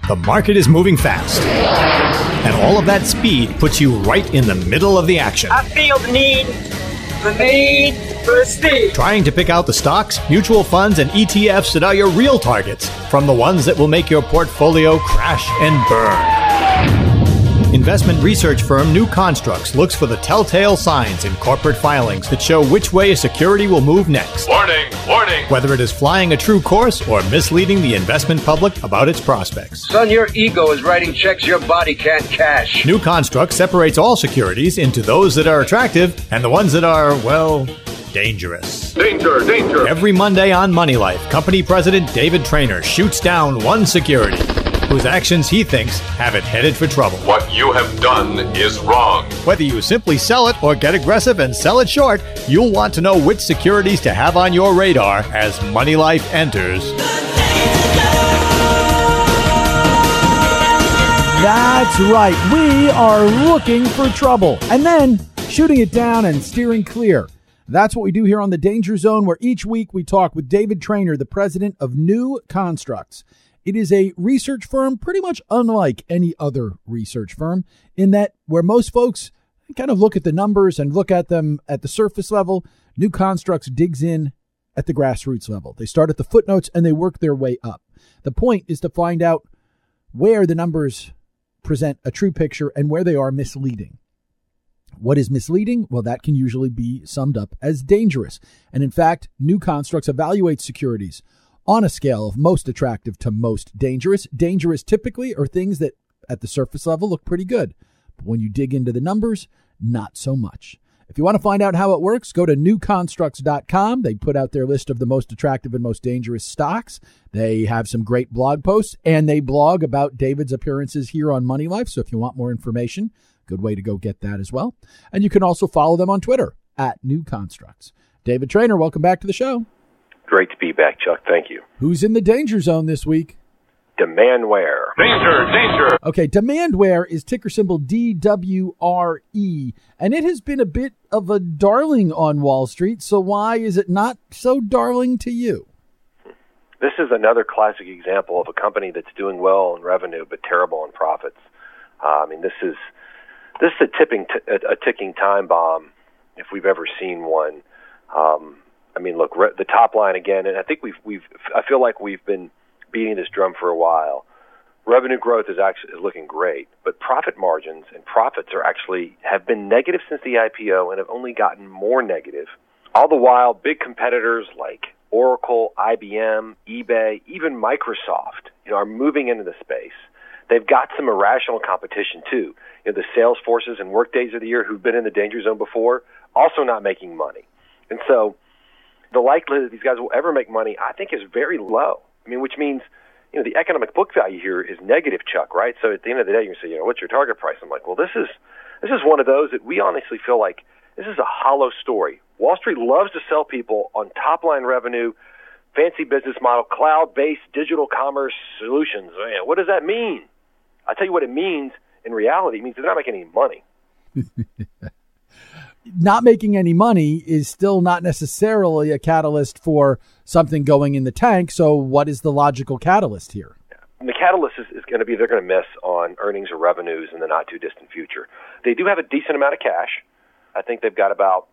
The market is moving fast. And all of that speed puts you right in the middle of the action. I feel the need for speed. Trying to pick out the stocks, mutual funds, and ETFs that are your real targets from the ones that will make your portfolio crash and burn. Investment research firm New Constructs looks for the telltale signs in corporate filings that show which way a security will move next. Warning, warning. Whether it is flying a true course or misleading the investment public about its prospects. Son, your ego is writing checks your body can't cash. New Constructs separates all securities into those that are attractive and the ones that are, well, dangerous. Danger, danger. Every Monday on Money Life, company president David Traynor shoots down one security whose actions he thinks have it headed for trouble. What you have done is wrong. Whether you simply sell it or get aggressive and sell it short, you'll want to know which securities to have on your radar as Money Life enters. That's right. We are looking for trouble and then shooting it down and steering clear. That's what we do here on the Danger Zone, where each week we talk with David Traynor, the president of New Constructs. It is a research firm pretty much unlike any other research firm in that where most folks kind of look at the numbers and look at them at the surface level, New Constructs digs in at the grassroots level. They start at the footnotes and they work their way up. The point is to find out where the numbers present a true picture and where they are misleading. What is misleading? Well, that can usually be summed up as dangerous. And in fact, New Constructs evaluates securities on a scale of most attractive to most dangerous. Dangerous typically are things that at the surface level look pretty good. But when you dig into the numbers, not so much. If you want to find out how it works, go to newconstructs.com. They put out their list of the most attractive and most dangerous stocks. They have some great blog posts, and they blog about David's appearances here on Money Life. So if you want more information, good way to go get that as well. And you can also follow them on Twitter at New Constructs. David Traynor, welcome back to the show. Great to be back, Chuck. Thank you. Who's in the danger zone this week? Demandware. Danger, danger. Okay, Demandware is ticker symbol DWRE, and it has been a bit of a darling on Wall Street, so why is it not so darling to you? This is another classic example of a company that's doing well in revenue but terrible in profits. This is a ticking time bomb if we've ever seen one. Look, the top line again, and I think I feel like we've been beating this drum for a while. Revenue growth is looking great, but profit margins and profits have been negative since the IPO and have only gotten more negative. All the while, big competitors like Oracle, IBM, eBay, even Microsoft, are moving into the space. They've got some irrational competition too. The Salesforces and Workdays of the year who've been in the danger zone before, also not making money. And so the likelihood that these guys will ever make money, I think, is very low. Which means, the economic book value here is negative, Chuck, right? So at the end of the day, you say, what's your target price? I'm like, well, this is one of those that we honestly feel like this is a hollow story. Wall Street loves to sell people on top-line revenue, fancy business model, cloud-based digital commerce solutions. What does that mean? I'll tell you what it means. In reality, it means they're not making any money. Not making any money is still not necessarily a catalyst for something going in the tank. So what is the logical catalyst here? And the catalyst is going to be they're going to miss on earnings or revenues in the not-too-distant future. They do have a decent amount of cash. I think they've got about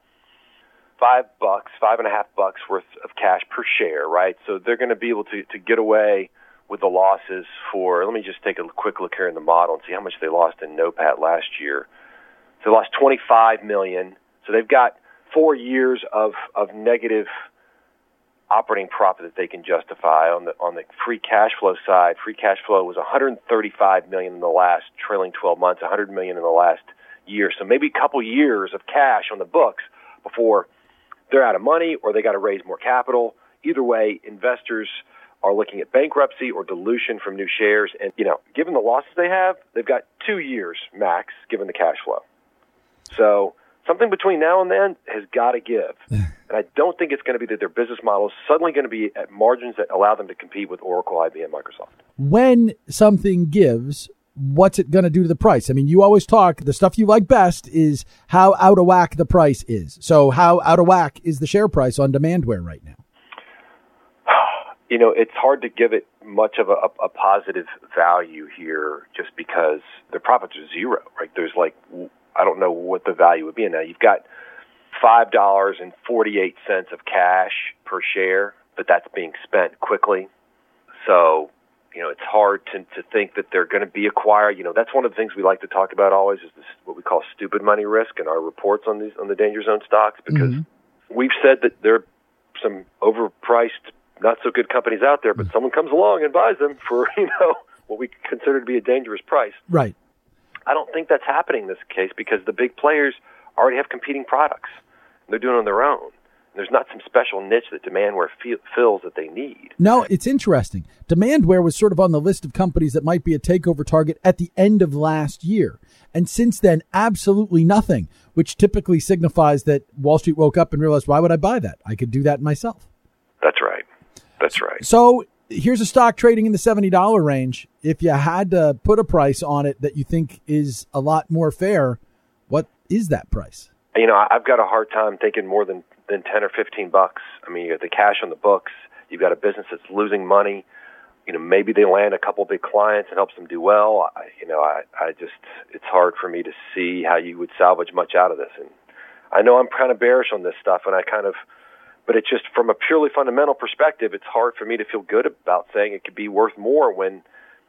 $5.50 worth of cash per share, right? So they're going to be able to get away with the losses for, let me just take a quick look here in the model and see how much they lost in NOPAT last year. So they lost $25 million. So they've got 4 years of negative operating profit that they can justify. On the free cash flow side, free cash flow was $135 million in the last trailing 12 months, $100 million in the last year. So maybe a couple years of cash on the books before they're out of money or they got to raise more capital. Either way, investors are looking at bankruptcy or dilution from new shares. And, given the losses they have, they've got 2 years max given the cash flow. So something between now and then has got to give. And I don't think it's going to be that their business model is suddenly going to be at margins that allow them to compete with Oracle, IBM, Microsoft. When something gives, what's it going to do to the price? You always talk, the stuff you like best is how out of whack the price is. So how out of whack is the share price on Demandware right now? it's hard to give it much of a positive value here just because their profits are zero, right? There's I don't know what the value would be. Now, you've got $5.48 of cash per share, but that's being spent quickly. So, it's hard to think that they're going to be acquired. That's one of the things we like to talk about always is this, what we call stupid money risk in our reports on the Danger Zone stocks, because we've said that there are some overpriced, not so good companies out there, but someone comes along and buys them for, what we consider to be a dangerous price. Right. I don't think that's happening in this case because the big players already have competing products. They're doing it on their own. There's not some special niche that Demandware fills that they need. No, it's interesting. Demandware was sort of on the list of companies that might be a takeover target at the end of last year. And since then, absolutely nothing, which typically signifies that Wall Street woke up and realized, why would I buy that? I could do that myself. That's right. That's right. So here's a stock trading in the $70 range. If you had to put a price on it that you think is a lot more fair, what is that price? I've got a hard time thinking more than 10 or $15. I mean, you got the cash on the books. You've got a business that's losing money. Maybe they land a couple big clients and helps them do well. I just, it's hard for me to see how you would salvage much out of this. And I know I'm kind of bearish on this stuff, but it's just from a purely fundamental perspective, it's hard for me to feel good about saying it could be worth more when,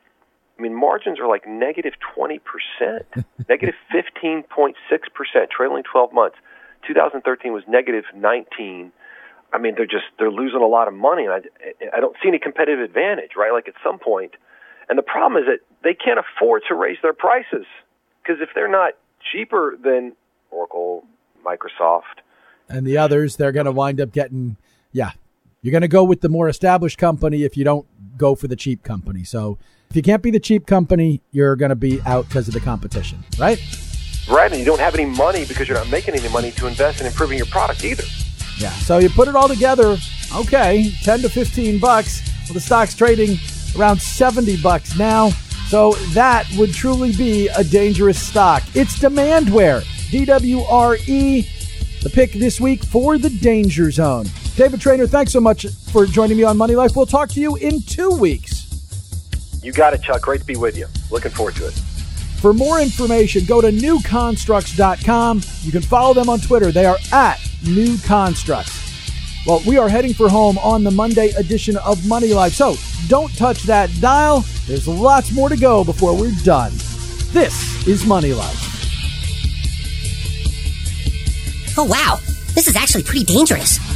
margins are like negative 20%, negative 15.6%, trailing 12 months. 2013 was negative 19. They're losing a lot of money, and I don't see any competitive advantage, right? Like at some point, and the problem is that they can't afford to raise their prices because if they're not cheaper than Oracle, Microsoft, and the others, they're going to wind up getting, you're going to go with the more established company if you don't go for the cheap company. So if you can't be the cheap company, you're going to be out because of the competition, right? Right, and you don't have any money because you're not making any money to invest in improving your product either. Yeah, so you put it all together, okay, $10 to $15. Well, the stock's trading around $70 now, so that would truly be a dangerous stock. It's Demandware, DWRE, the pick this week for the Danger Zone. David Traynor, thanks so much for joining me on Money Life. We'll talk to you in 2 weeks. You got it, Chuck. Great to be with you. Looking forward to it. For more information, go to newconstructs.com. You can follow them on Twitter. They are at newconstructs. Well, we are heading for home on the Monday edition of Money Life. So don't touch that dial. There's lots more to go before we're done. This is Money Life. Oh, wow. This is actually pretty dangerous.